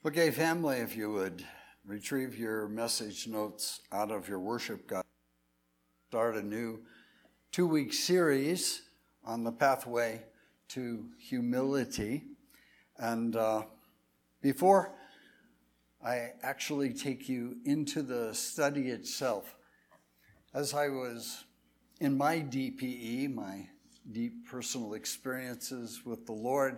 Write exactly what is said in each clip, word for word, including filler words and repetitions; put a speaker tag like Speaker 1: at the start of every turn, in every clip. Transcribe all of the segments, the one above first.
Speaker 1: Okay, family, if you would retrieve your message notes out of your worship guide. Start a new two-week series on the pathway to humility. And uh, before I actually take you into the study itself, as I was in my D P E, my deep personal experiences with the Lord,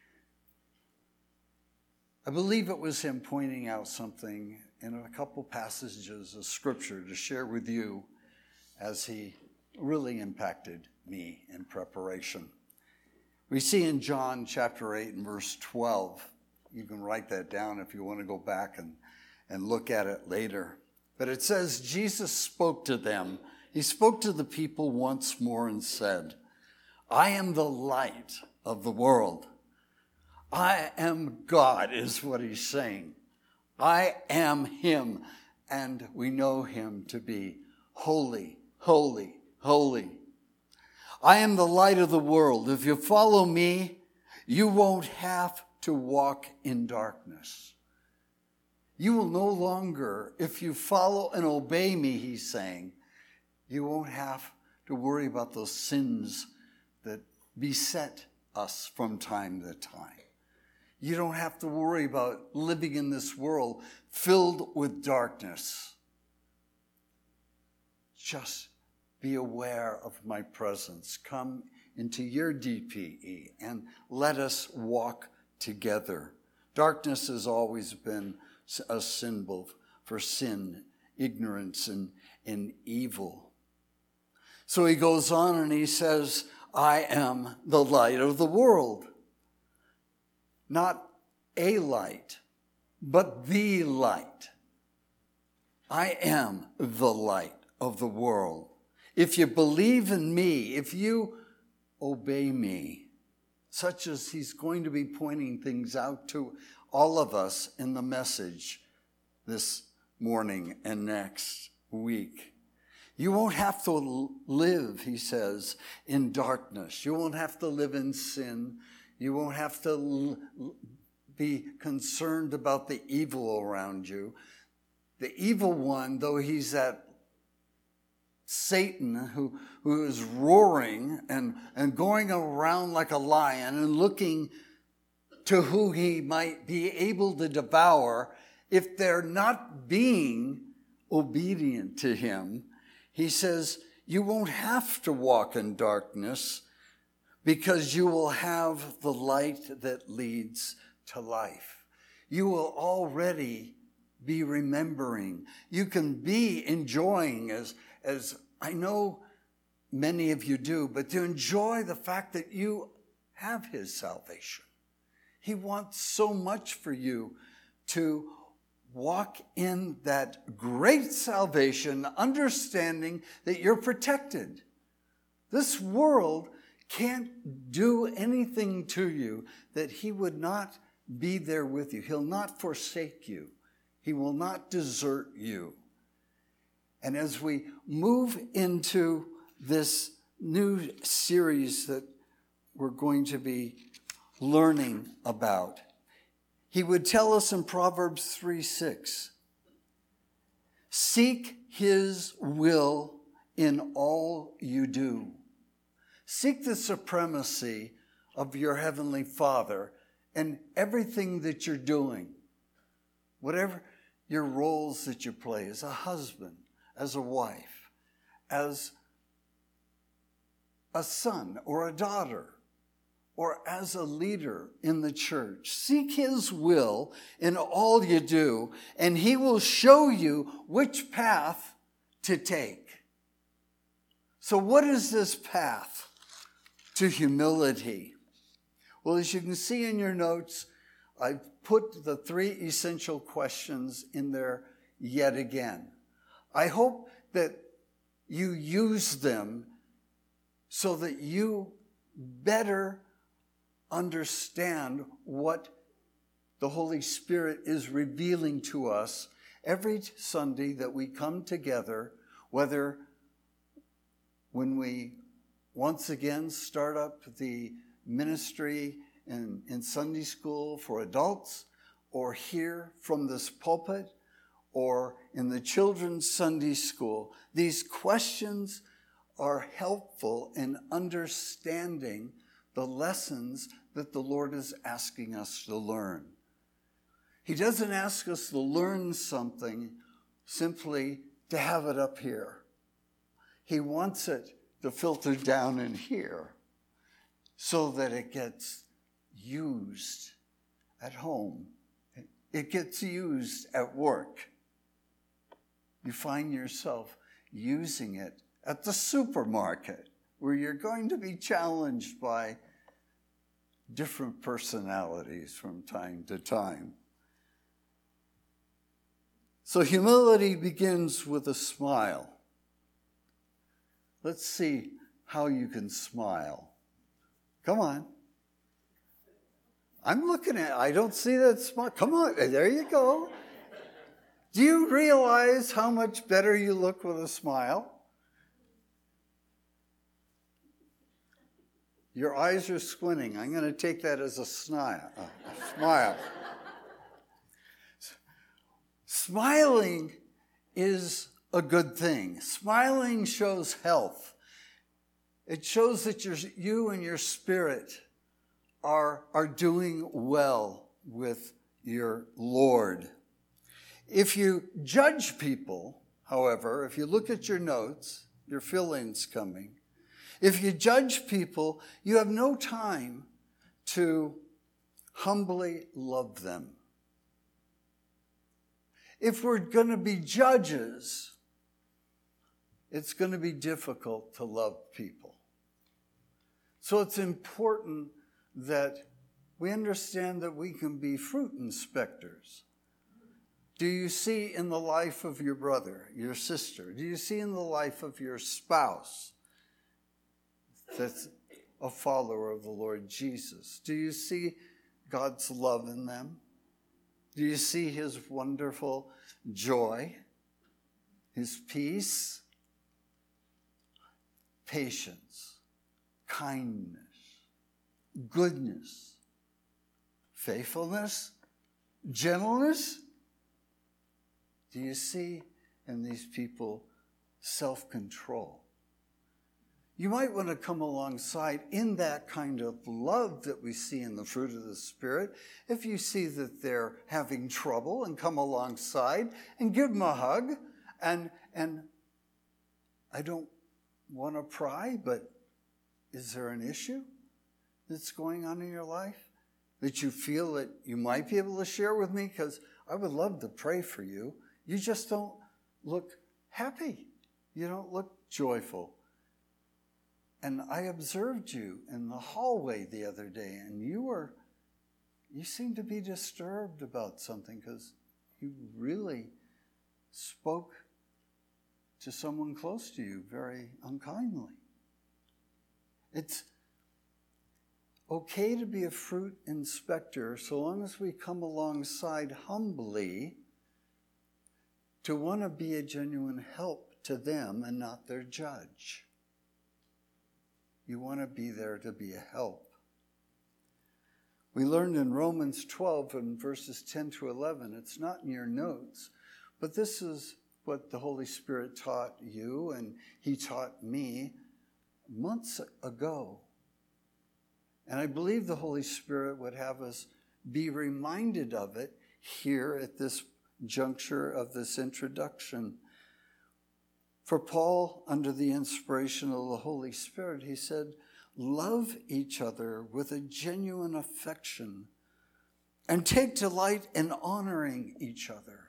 Speaker 1: I believe it was him pointing out something in a couple passages of scripture to share with you as he really impacted me in preparation. We see in John chapter eight and verse twelve, you can write that down if you want to go back and, and look at it later. But it says, Jesus spoke to them. He spoke to the people once more and said, I am the light of the world. I am God, is what he's saying. I am him, and we know him to be holy, holy, holy. I am the light of the world. If you follow me, you won't have to walk in darkness. You will no longer, if you follow and obey me, he's saying, you won't have to worry about those sins that beset us from time to time. You don't have to worry about living in this world filled with darkness. Just be aware of my presence. Come into your D P E and let us walk together. Darkness has always been a symbol for sin, ignorance, and, and evil. So he goes on and he says, I am the light of the world. Not a light, but the light. I am the light of the world. If you believe in me, if you obey me, such as he's going to be pointing things out to all of us in the message this morning and next week. You won't have to live, he says, in darkness. You won't have to live in sin. You won't have to be concerned about the evil around you. The evil one, though he's that Satan who, who is roaring and, and going around like a lion and looking to who he might be able to devour, if they're not being obedient to him, he says, you won't have to walk in darkness, because you will have the light that leads to life. You will already be remembering. You can be enjoying, as, as I know many of you do, but to enjoy the fact that you have his salvation. He wants so much for you to walk in that great salvation, understanding that you're protected. This world can't do anything to you that he would not be there with you. He'll not forsake you. He will not desert you. And as we move into this new series that we're going to be learning about, he would tell us in Proverbs three six, seek his will in all you do. Seek the supremacy of your Heavenly Father in everything that you're doing. Whatever your roles that you play as a husband, as a wife, as a son or a daughter, or as a leader in the church. Seek his will in all you do, and he will show you which path to take. So what is this path to humility? Well, as you can see in your notes, I've put the three essential questions in there yet again. I hope that you use them so that you better understand what the Holy Spirit is revealing to us every Sunday that we come together, whether when we once again start up the ministry in, in Sunday school for adults, or here from this pulpit or in the children's Sunday school, these questions are helpful in understanding the lessons that the Lord is asking us to learn. He doesn't ask us to learn something simply to have it up here. He wants it to filter down in here so that it gets used at home. It gets used at work. You find yourself using it at the supermarket, where you're going to be challenged by different personalities from time to time. So humility begins with a smile. Let's see how you can smile. Come on. I'm looking at, I don't see that smile. Come on, there you go. Do you realize how much better you look with a smile? Your eyes are squinting. I'm going to take that as a smile. A smile. Smiling is a good thing. Smiling shows health. It shows that you're, you and your spirit are, are doing well with your Lord. If you judge people, however, if you look at your notes, your fill-in's coming, if you judge people, you have no time to humbly love them. If we're going to be judges, it's going to be difficult to love people. So it's important that we understand that we can be fruit inspectors. Do you see in the life of your brother, your sister? Do you see in the life of your spouse that's a follower of the Lord Jesus? Do you see God's love in them? Do you see his wonderful joy, his peace, patience, kindness, goodness, faithfulness, gentleness? Do you see in these people self-control? You might want to come alongside in that kind of love that we see in the fruit of the Spirit. If you see that they're having trouble, and come alongside and give them a hug. And, and I don't want to pry, but is there an issue that's going on in your life that you feel that you might be able to share with me? Because I would love to pray for you. You just don't look happy. You don't look joyful. And I observed you in the hallway the other day, and you were, you seemed to be disturbed about something because you really spoke to someone close to you very unkindly. It's okay to be a fruit inspector so long as we come alongside humbly to want to be a genuine help to them and not their judge. You want to be there to be a help. We learned in Romans twelve and verses ten to eleven, it's not in your notes, but this is what the Holy Spirit taught you and he taught me months ago. And I believe the Holy Spirit would have us be reminded of it here at this juncture of this introduction. For Paul, under the inspiration of the Holy Spirit, he said, love each other with a genuine affection and take delight in honoring each other.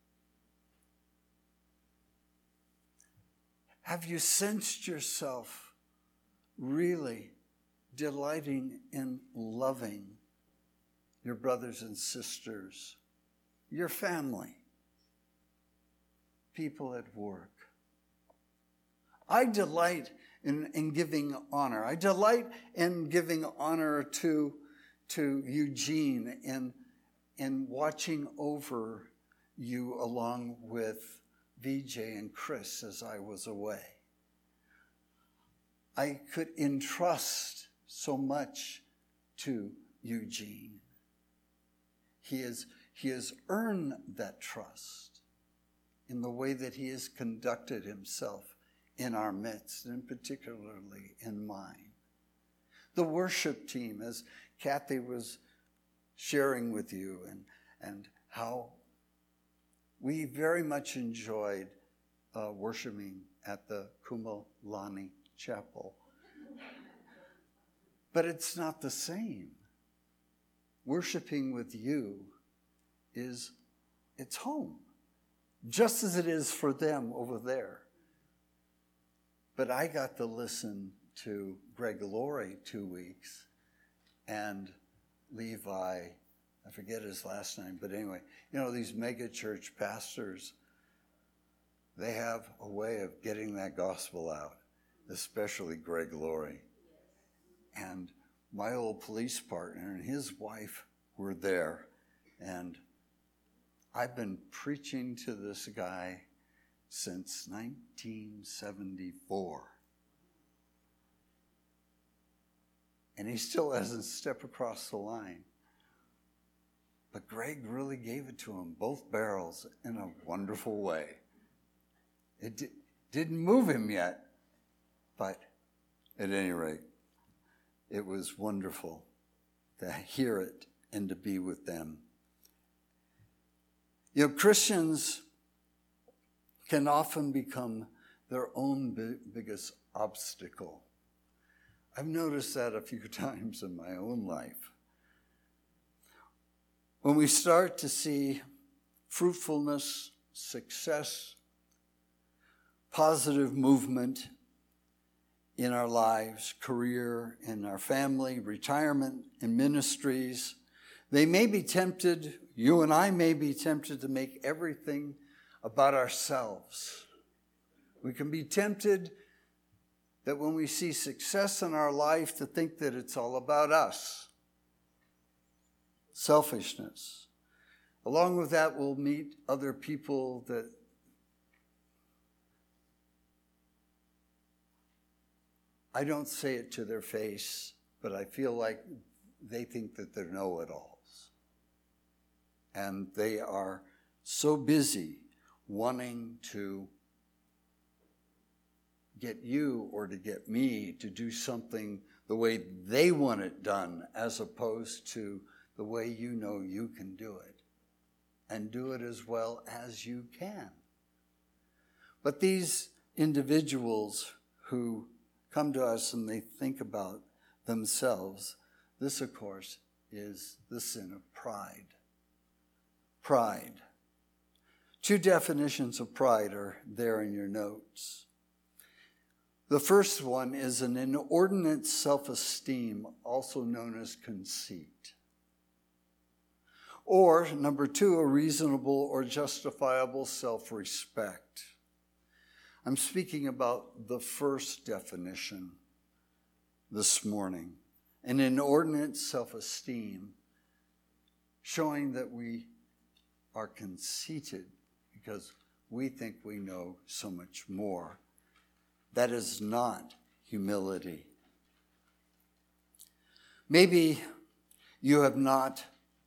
Speaker 1: Have you sensed yourself really delighting in loving your brothers and sisters, your family, people at work? I delight in, in giving honor. I delight in giving honor to, to Eugene in, in watching over you along with V J and Chris as I was away. I could entrust so much to Eugene. He is, he has earned that trust in the way that he has conducted himself in our midst, and particularly in mine. The worship team, as Kathy was sharing with you, and, and how we very much enjoyed uh, worshiping at the Kumalani Chapel. But it's not the same. Worshiping with you is its home, just as it is for them over there. But I got to listen to Greg Laurie two weeks, and Levi, I forget his last name, but anyway, you know, these mega church pastors, they have a way of getting that gospel out, especially Greg Laurie. And my old police partner and his wife were there, and I've been preaching to this guy since nineteen seventy-four. And he still hasn't stepped across the line. But Greg really gave it to him, both barrels, in a wonderful way. It di- didn't move him yet, but at any rate, it was wonderful to hear it and to be with them. You know, Christians can often become their own bi- biggest obstacle. I've noticed that a few times in my own life. When we start to see fruitfulness, success, positive movement in our lives, career, in our family, retirement, in ministries, they may be tempted, you and I may be tempted to make everything about ourselves. We can be tempted that when we see success in our life to think that it's all about us. Selfishness. Along with that, we'll meet other people that I don't say it to their face, but I feel like they think that they're know-it-alls. And they are so busy wanting to get you or to get me to do something the way they want it done, as opposed to the way you know you can do it, and do it as well as you can. But these individuals who come to us and they think about themselves, this, of course, is the sin of pride. Pride. Two definitions of pride are there in your notes. The first one is an inordinate self-esteem, also known as conceit. Or, number two, a reasonable or justifiable self-respect. I'm speaking about the first definition this morning. An inordinate self-esteem, showing that we are conceited because we think we know so much more. That is not humility. Maybe you have not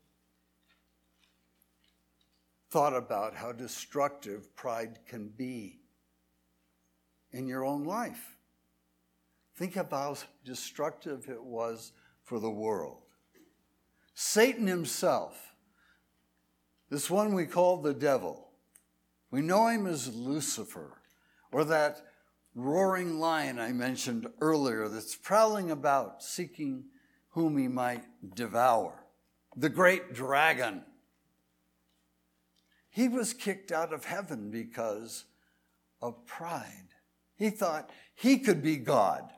Speaker 1: thought about how destructive pride can be in your own life. Think of how destructive it was for the world. Satan himself, this one we call the devil, we know him as Lucifer, or that roaring lion I mentioned earlier that's prowling about seeking whom he might devour. The great dragon. He was kicked out of heaven because of pride. He thought he could be God.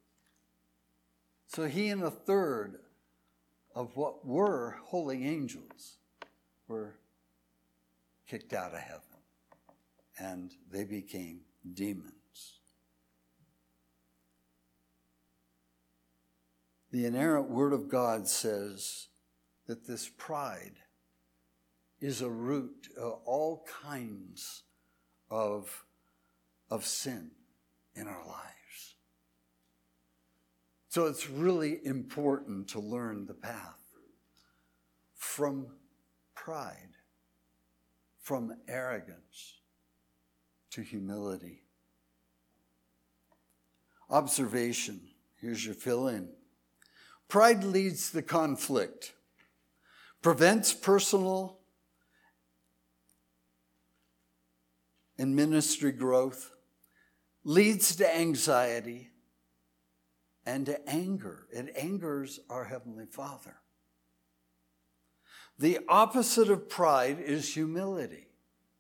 Speaker 1: So he and a third of what were holy angels were kicked out of heaven, and they became demons. The inerrant Word of God says that this pride is a root of all kinds of, of sin in our lives. So it's really important to learn the path from pride from arrogance to humility. Observation. Here's your fill-in. Pride leads to conflict, prevents personal and ministry growth, leads to anxiety and to anger. It angers our Heavenly Father. The opposite of pride is humility.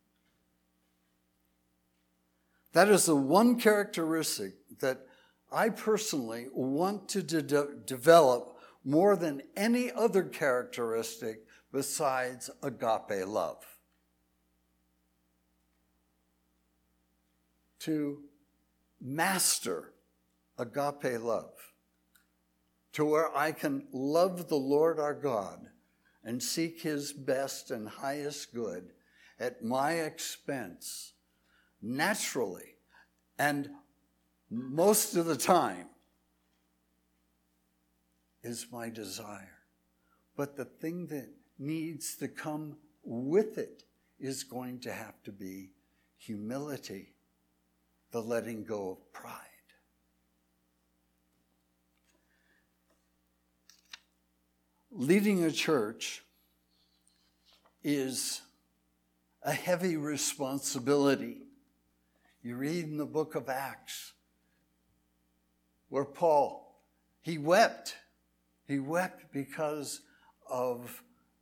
Speaker 1: That is the one characteristic that I personally want to de- develop more than any other characteristic besides agape love. To master agape love, to where I can love the Lord our God and seek his best and highest good at my expense, naturally, and most of the time, is my desire. But the thing that needs to come with it is going to have to be humility, the letting go of pride. Leading a church is a heavy responsibility. You read in the book of Acts where Paul, he wept. He wept because of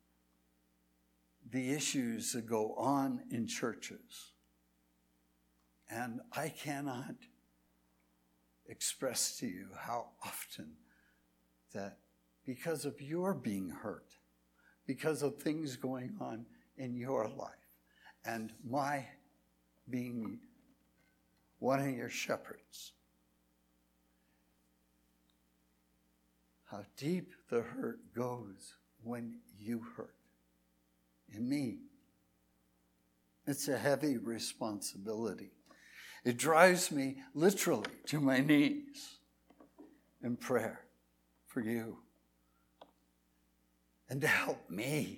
Speaker 1: the issues that go on in churches. And I cannot express to you how often that because of your being hurt, because of things going on in your life, and my being one of your shepherds, how deep the hurt goes when you hurt in me. It's a heavy responsibility. It drives me literally to my knees in prayer for you and to help me.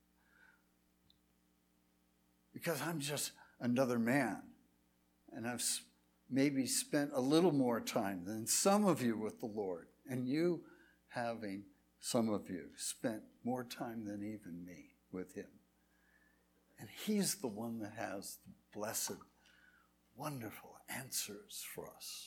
Speaker 1: Because I'm just another man, and I've maybe spent a little more time than some of you with the Lord, and you having, some of you, spent more time than even me with him. And he's the one that has the blessed, wonderful answers for us.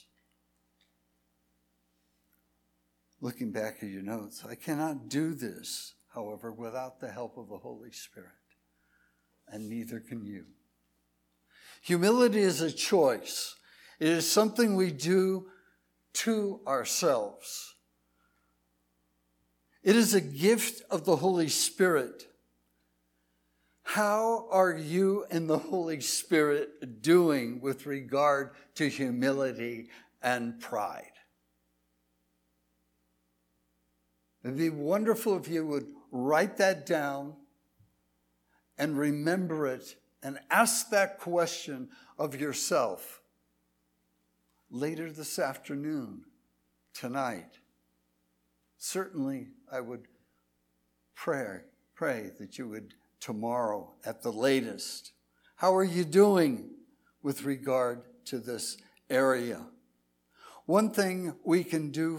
Speaker 1: Looking back at your notes, I cannot do this, however, without the help of the Holy Spirit, and neither can you. Humility is a choice. It is something we do to ourselves. It is a gift of the Holy Spirit. How are you and the Holy Spirit doing with regard to humility and pride? It'd be wonderful if you would write that down and remember it and ask that question of yourself later this afternoon, tonight. Certainly, I would pray, pray that you would tomorrow at the latest. How are you doing with regard to this area? One thing we can do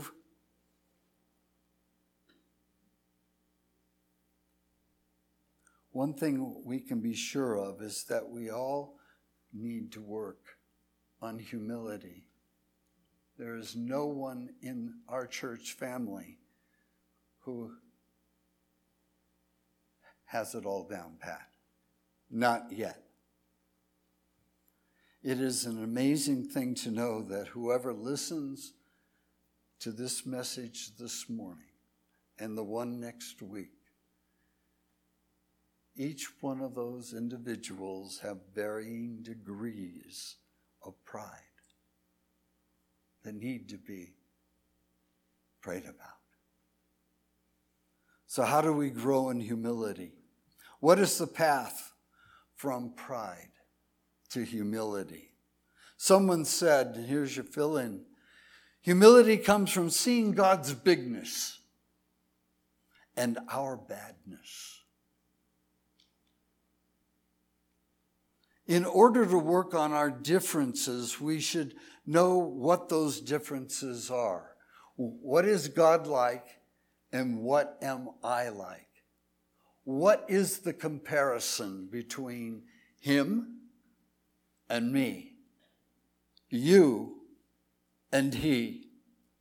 Speaker 1: One thing we can be sure of is that we all need to work on humility. There is no one in our church family who has it all down pat. Not yet. It is an amazing thing to know that whoever listens to this message this morning and the one next week, each one of those individuals have varying degrees of pride that need to be prayed about. So how do we grow in humility? What is the path from pride to humility? Someone said, and here's your fill-in, humility comes from seeing God's bigness and our badness. in order to work on our differences, we should know what those differences are. What is God like and what am I like? What is the comparison between him and me, you and he?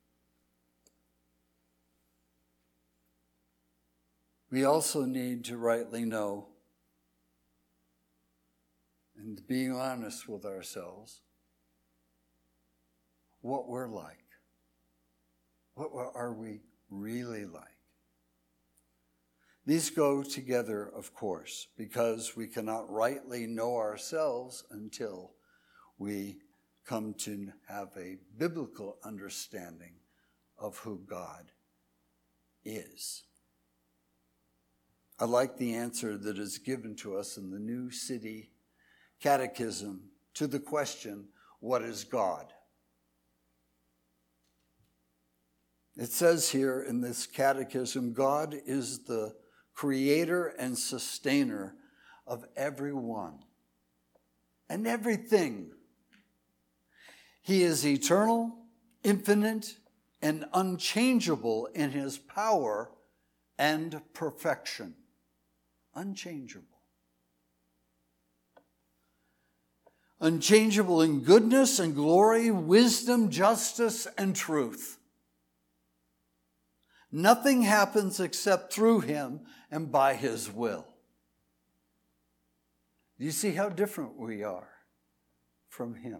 Speaker 1: We also need to rightly know, and being honest with ourselves, what we're like. What are we really like? These go together, of course, because we cannot rightly know ourselves until we come to have a biblical understanding of who God is. I like the answer that is given to us in the New City Catechism to the question, what is God? It says here in this catechism, God is the creator and sustainer of everyone and everything. He is eternal, infinite, and unchangeable in his power and perfection. Unchangeable. Unchangeable in goodness and glory, wisdom, justice, and truth. Nothing happens except through him and by his will. Do you see how different we are from him?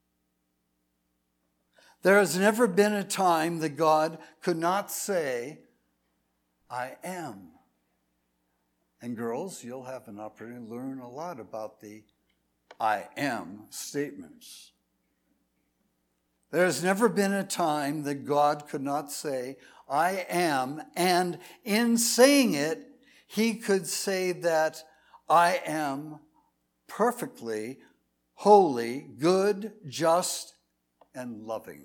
Speaker 1: There has never been a time that God could not say, I am. And girls, you'll have an opportunity to learn a lot about the I am statements. There has never been a time that God could not say, I am, and in saying it, he could say that I am perfectly holy, good, just, and loving.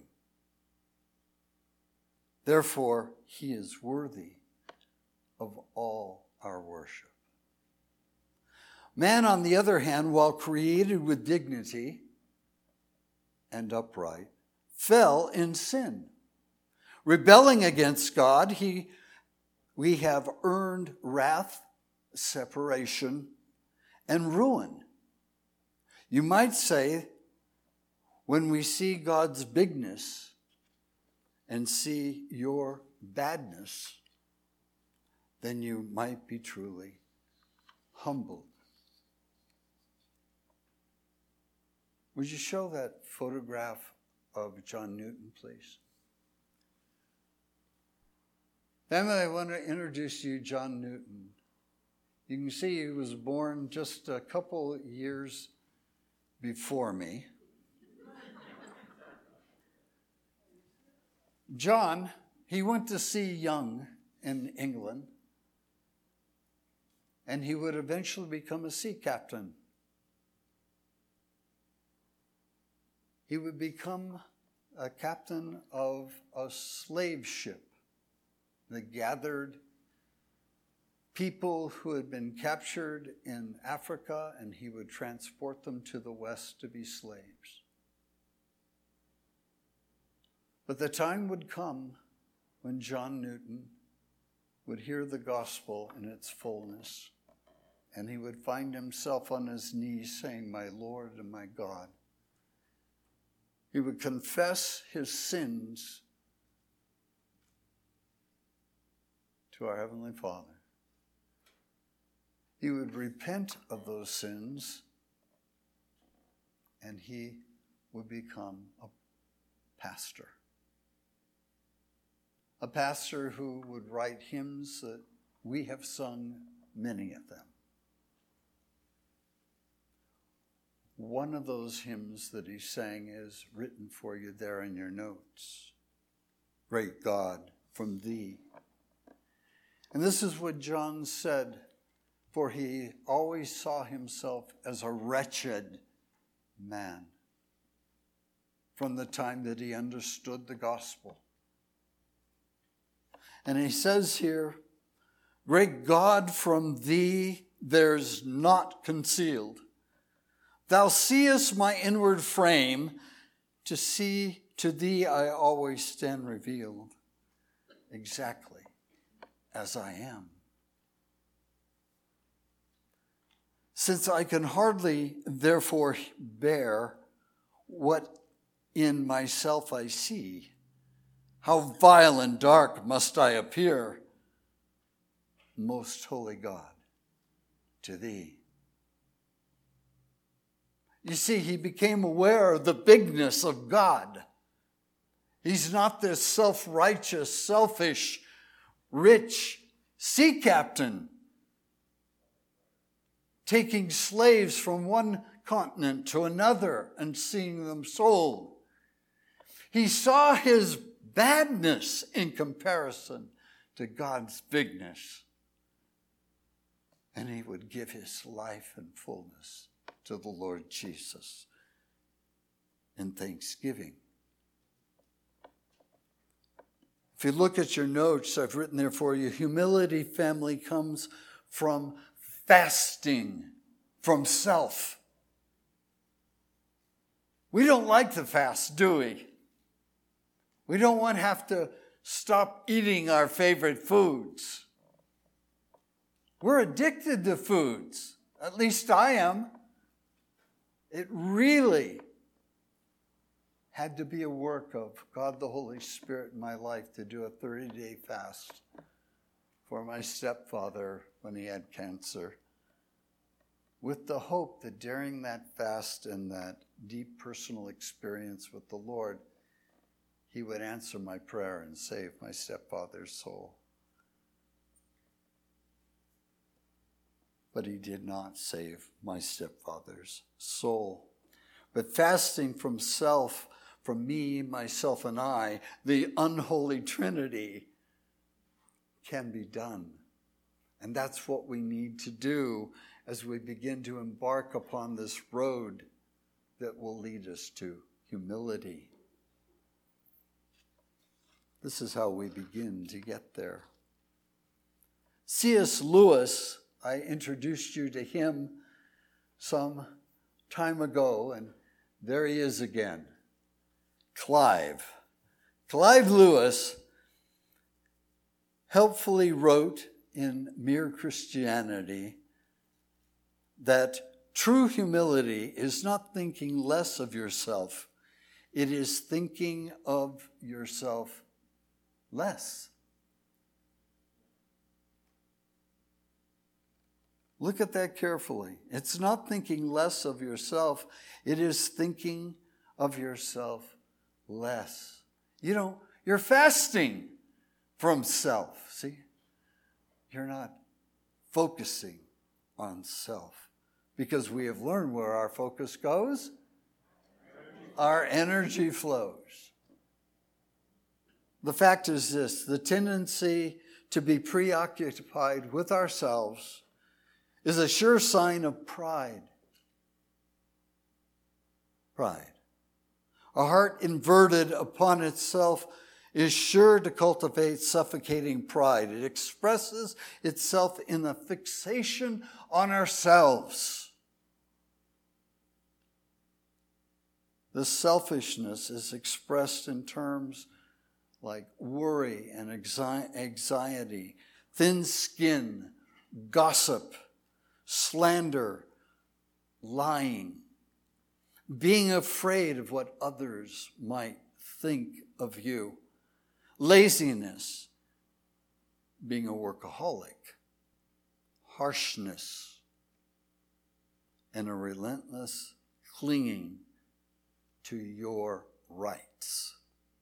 Speaker 1: Therefore, he is worthy of all our worship. Man, on the other hand, while created with dignity and upright, fell in sin. Rebelling against God, he, we have earned wrath, separation, and ruin. You might say, when we see God's bigness and see your badness, then you might be truly humbled. Would you show that photograph of John Newton, please? Family, I want to introduce you John Newton. You can see he was born just a couple years before me. John, he went to see Young in England, and he would eventually become a sea captain. He would become a captain of a slave ship that gathered people who had been captured in Africa, and he would transport them to the West to be slaves. But the time would come when John Newton would hear the gospel in its fullness, and he would find himself on his knees saying, "My Lord and my God." He would confess his sins to our Heavenly Father. He would repent of those sins, and he would become a pastor. A pastor who would write hymns that we have sung many of them. One of those hymns that he sang is written for you there in your notes. Great God, from thee. And this is what John said, for he always saw himself as a wretched man from the time that he understood the gospel. And he says here, great God, from thee there's naught concealed. Thou seest my inward frame, to see to thee I always stand revealed, exactly as I am. Since I can hardly therefore bear what in myself I see, how vile and dark must I appear, most holy God, to thee. You see, he became aware of the bigness of God. He's not this self-righteous, selfish, rich sea captain taking slaves from one continent to another and seeing them sold. He saw his badness in comparison to God's bigness, and he would give his life in fullness to the Lord Jesus in thanksgiving. If you look at your notes, I've written there for you, humility, family, comes from fasting from self. We don't like the fast, do we? We don't want to have to stop eating our favorite foods. We're addicted to foods. At least I am. It really had to be a work of God the Holy Spirit in my life to do a thirty-day fast for my stepfather when he had cancer, with the hope that during that fast and that deep personal experience with the Lord, he would answer my prayer and save my stepfather's soul. But he did not save my stepfather's soul. But fasting from self, from me, myself, and I, the unholy Trinity, can be done. And that's what we need to do as we begin to embark upon this road that will lead us to humility. This is how we begin to get there. C S Lewis, I introduced you to him some time ago, and there he is again. Clive. Clive Lewis helpfully wrote in Mere Christianity that true humility is not thinking less of yourself. It is thinking of yourself less. Look at that carefully. It's not thinking less of yourself. It is thinking of yourself less. You know, you're fasting from self. See? You're not focusing on self. Because we have learned where our focus goes, our energy flows. The fact is this: the tendency to be preoccupied with ourselves is a sure sign of pride. Pride. A heart inverted upon itself is sure to cultivate suffocating pride. It expresses itself in a fixation on ourselves. This selfishness is expressed in terms like worry and anxiety, thin skin, gossip, slander, lying, being afraid of what others might think of you, laziness, being a workaholic, harshness, and a relentless clinging to your rights.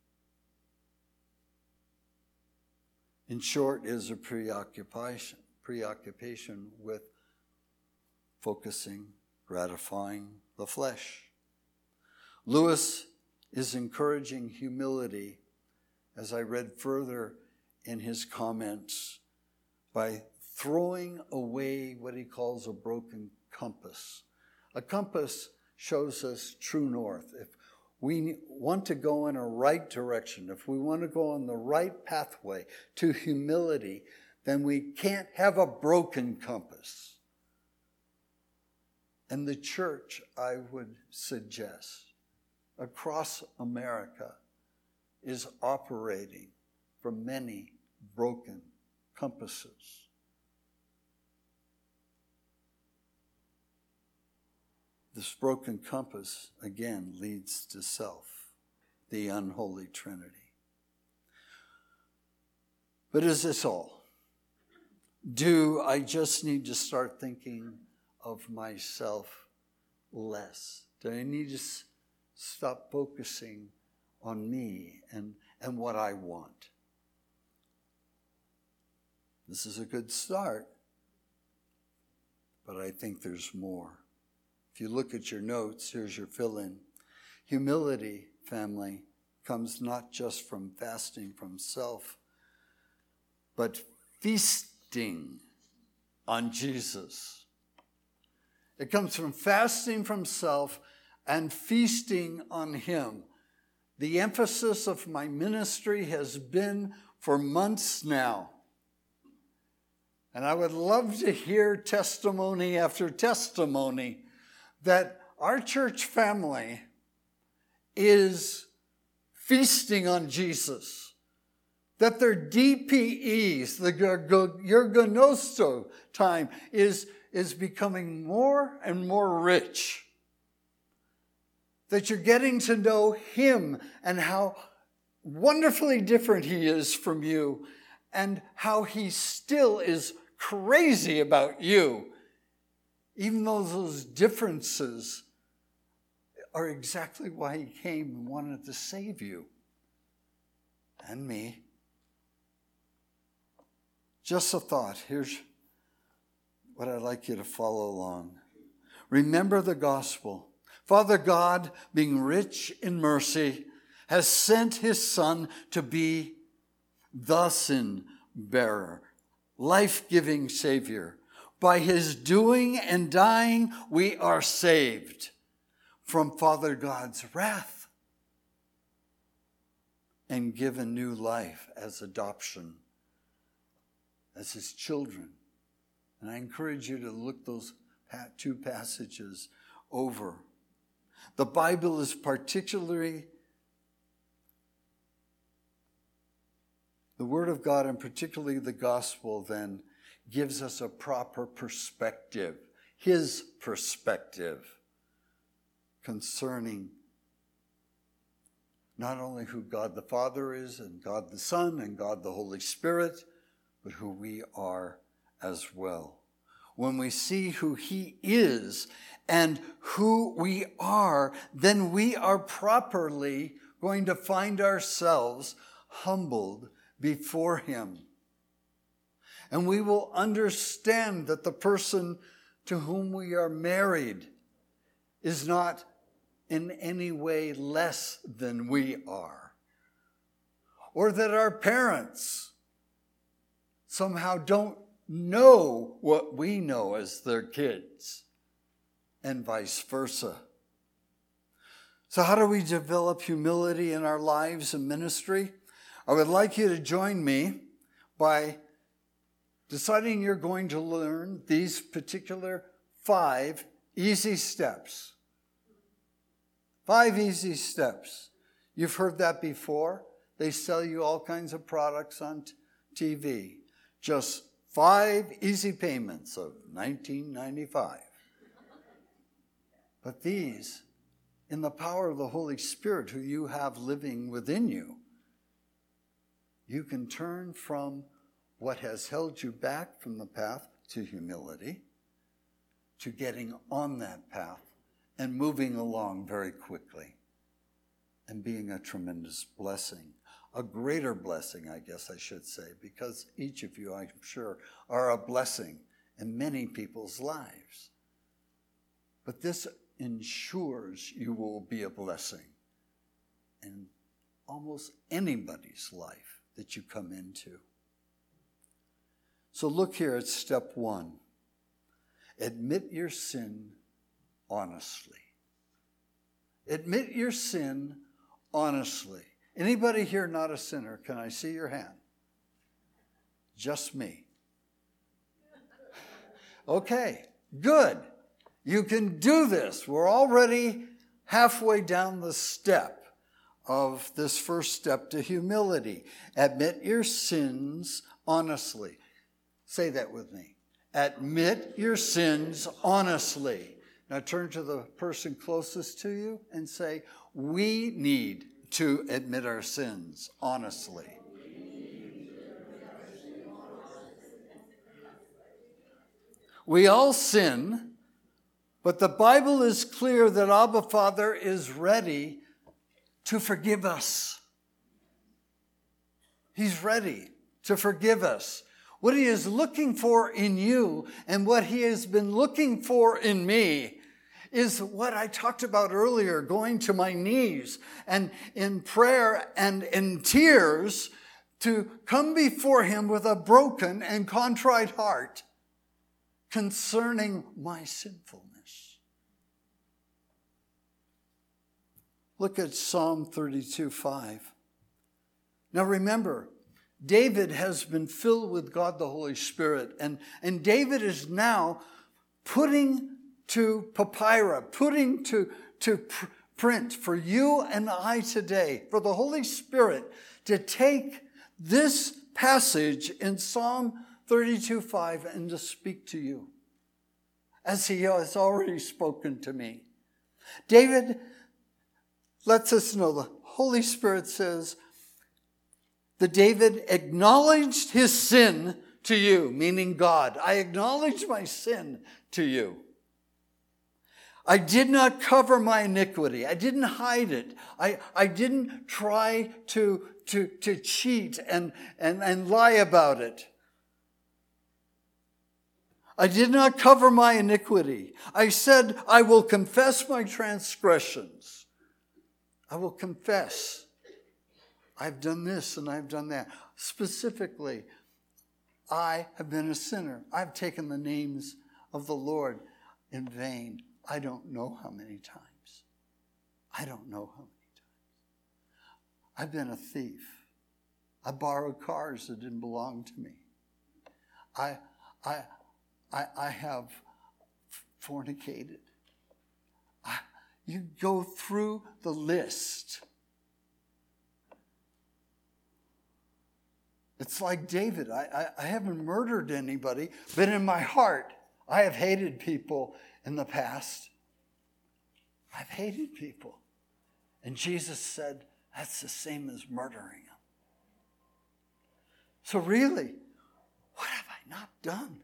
Speaker 1: In short, is a preoccupation, preoccupation with focusing, gratifying the flesh. Lewis is encouraging humility, as I read further in his comments, by throwing away what he calls a broken compass. A compass shows us true north. If we want to go in a right direction, if we want to go on the right pathway to humility, then we can't have a broken compass. And the church, I would suggest, across America, is operating from many broken compasses. This broken compass, again, leads to self, the unholy Trinity. But is this all? Do I just need to start thinking of myself less? Do I need to s- stop focusing on me and, and what I want? This is a good start, but I think there's more. If you look at your notes, here's your fill-in. Humility, family, comes not just from fasting from self, but feasting on Jesus. It comes from fasting from self and feasting on him. The emphasis of my ministry has been for months now. And I would love to hear testimony after testimony that our church family is feasting on Jesus. That their D P Es, the your gnosto time, is, is becoming more and more rich. That you're getting to know him and how wonderfully different he is from you, and how he still is crazy about you, even though those differences are exactly why he came and wanted to save you and me. Just a thought. Here's what I'd like you to follow along. Remember the gospel. Father God, being rich in mercy, has sent his Son to be the sin bearer, life-giving Savior. By his doing and dying, we are saved from Father God's wrath and given new life as adoption, as his children. And I encourage you to look those two passages over. The Bible is particularly, the Word of God, and particularly the gospel, then, gives us a proper perspective, his perspective, concerning not only who God the Father is, and God the Son, and God the Holy Spirit, but who we are as well. When we see who he is and who we are, then we are properly going to find ourselves humbled before him. And we will understand that the person to whom we are married is not in any way less than we are. Or that our parents somehow don't know what we know as their kids, and vice versa. So how do we develop humility in our lives and ministry? I would like you to join me by deciding you're going to learn these particular five easy steps. Five easy steps. You've heard that before. They sell you all kinds of products on t- TV. Just five easy payments of nineteen ninety-five. But these, in the power of the Holy Spirit who you have living within you, you can turn from what has held you back from the path to humility, to getting on that path and moving along very quickly and being a tremendous blessing. A greater blessing, I guess I should say, because each of you, I'm sure, are a blessing in many people's lives. But this ensures you will be a blessing in almost anybody's life that you come into. So look here at step one. Admit your sin honestly. Admit your sin honestly. Anybody here not a sinner? Can I see your hand? Just me. Okay, good. You can do this. We're already halfway down the step of this first step to humility. Admit your sins honestly. Say that with me. Admit your sins honestly. Now turn to the person closest to you and say, we need to admit our sins honestly. We all sin, but the Bible is clear that Abba Father is ready to forgive us. He's ready to forgive us. What he is looking for in you and what he has been looking for in me is what I talked about earlier, going to my knees and in prayer and in tears to come before him with a broken and contrite heart concerning my sinfulness. Look at Psalm thirty-two five. Now remember, David has been filled with God the Holy Spirit, and, and David is now putting to papyrus, putting to, to pr- print for you and I today, for the Holy Spirit to take this passage in Psalm thirty-two five and to speak to you as he has already spoken to me. David lets us know, the Holy Spirit says that David acknowledged his sin to you, meaning God. I acknowledge my sin to you. I did not cover my iniquity. I didn't hide it. I, I didn't try to, to, to cheat and, and, and lie about it. I did not cover my iniquity. I said, I will confess my transgressions. I will confess. I've done this and I've done that. Specifically, I have been a sinner. I've taken the names of the Lord in vain. I don't know how many times. I don't know how many times. I've been a thief. I borrowed cars that didn't belong to me. I, I, I, I have fornicated. I, you go through the list. It's like David. I, I, I haven't murdered anybody, but in my heart, I have hated people in the past. I've hated people. And Jesus said, that's the same as murdering them. So really, what have I not done?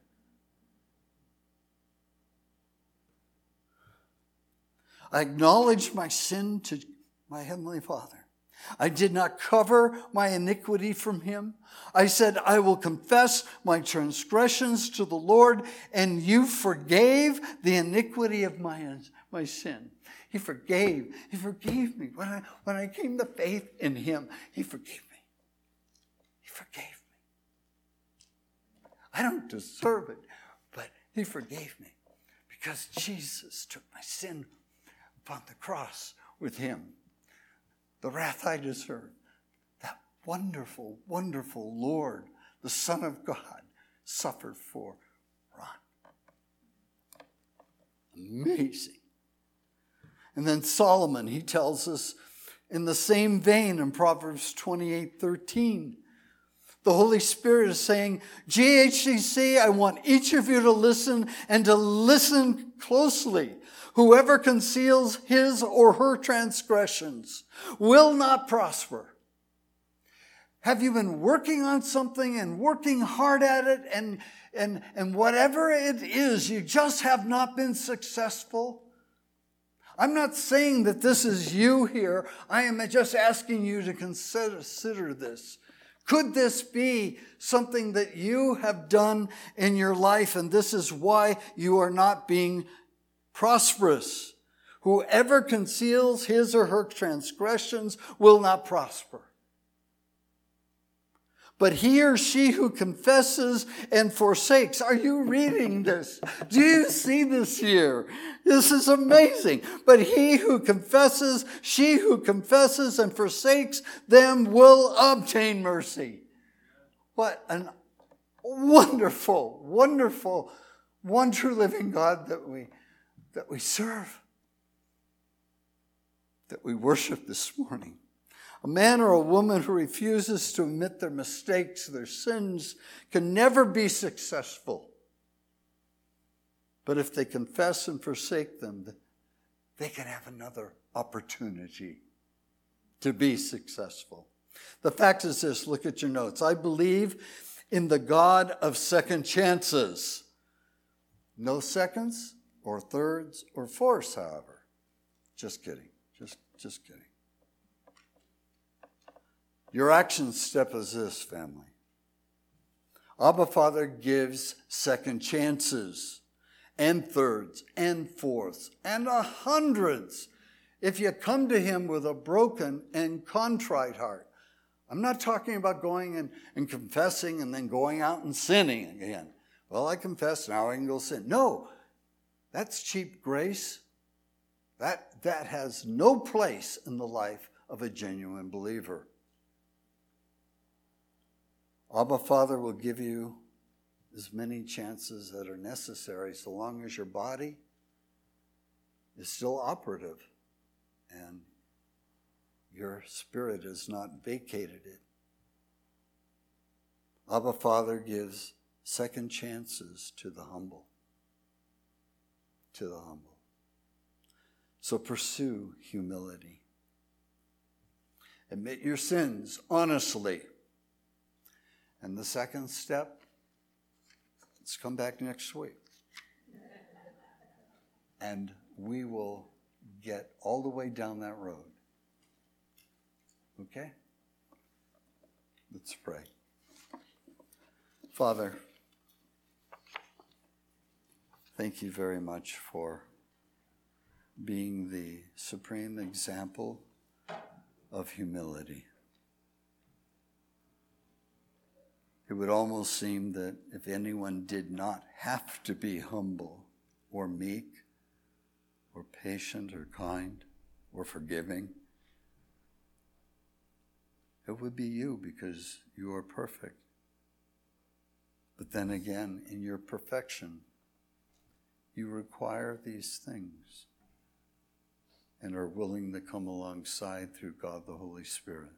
Speaker 1: I acknowledge my sin to my Heavenly Father. I did not cover my iniquity from him. I said, I will confess my transgressions to the Lord, and you forgave the iniquity of my, my sin. He forgave. He forgave me. When I, when I came to faith in him, he forgave me. He forgave me. I don't deserve it, but he forgave me because Jesus took my sin upon the cross with him. The wrath I deserve. That wonderful, wonderful Lord, the Son of God, suffered for Ron. Amazing. And then Solomon, he tells us in the same vein in Proverbs twenty-eight thirteen, the Holy Spirit is saying, G H C C, I want each of you to listen and to listen closely. Whoever conceals his or her transgressions will not prosper. Have you been working on something and working hard at it, and, and, and whatever it is, you just have not been successful? I'm not saying that this is you here. I am just asking you to consider, consider this. Could this be something that you have done in your life, and this is why you are not being prosperous? Whoever conceals his or her transgressions will not prosper. But he or she who confesses and forsakes. Are you reading this? Do you see this here? This is amazing. But he who confesses, she who confesses and forsakes them will obtain mercy. What an wonderful, wonderful, one true living God that we that we serve, that we worship this morning. A man or a woman who refuses to admit their mistakes, their sins, can never be successful. But if they confess and forsake them, they can have another opportunity to be successful. The fact is this, look at your notes. I believe in the God of second chances. No seconds or thirds or fourths, however. Just kidding. Just, just kidding. Your action step is this, family. Abba Father gives second chances and thirds and fourths and a hundreds if you come to him with a broken and contrite heart. I'm not talking about going and, and confessing and then going out and sinning again. Well, I confess, now I can go sin. No, that's cheap grace. That, that has no place in the life of a genuine believer. Abba Father will give you as many chances that are necessary so long as your body is still operative and your spirit has not vacated it. Abba Father gives second chances to the humble. To the humble. So pursue humility. Admit your sins honestly. And the second step, let's come back next week. And we will get all the way down that road. Okay? Let's pray. Father, thank you very much for being the supreme example of humility. It would almost seem that if anyone did not have to be humble or meek or patient or kind or forgiving, it would be you because you are perfect. But then again, in your perfection, you require these things and are willing to come alongside through God the Holy Spirit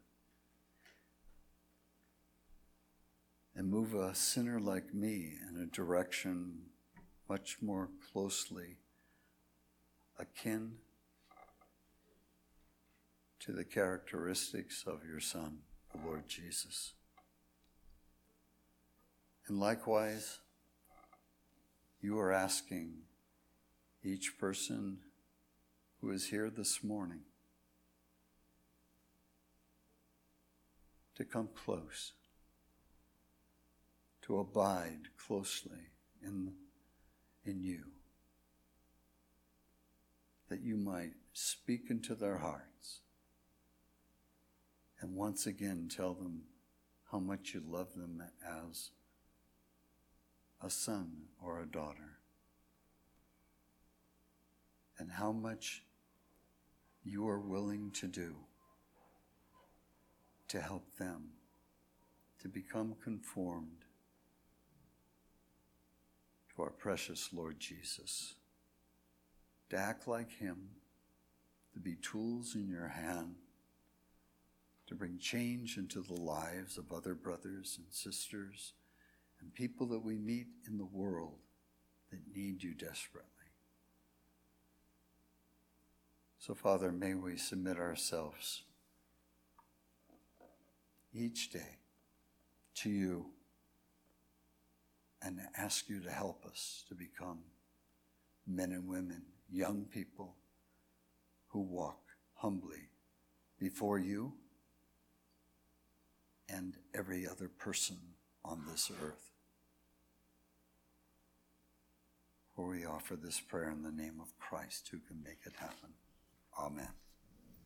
Speaker 1: and move a sinner like me in a direction much more closely akin to the characteristics of your Son, the Lord Jesus. And likewise, you are asking each person who is here this morning to come close, to abide closely in, in you, that you might speak into their hearts and once again tell them how much you love them as a son or a daughter, and how much you are willing to do to help them to become conformed to our precious Lord Jesus, to act like him, to be tools in your hand, to bring change into the lives of other brothers and sisters and people that we meet in the world that need you desperately. So, Father, may we submit ourselves each day to you and ask you to help us to become men and women, young people who walk humbly before you and every other person on this earth. For we offer this prayer in the name of Christ, who can make it happen. Amen.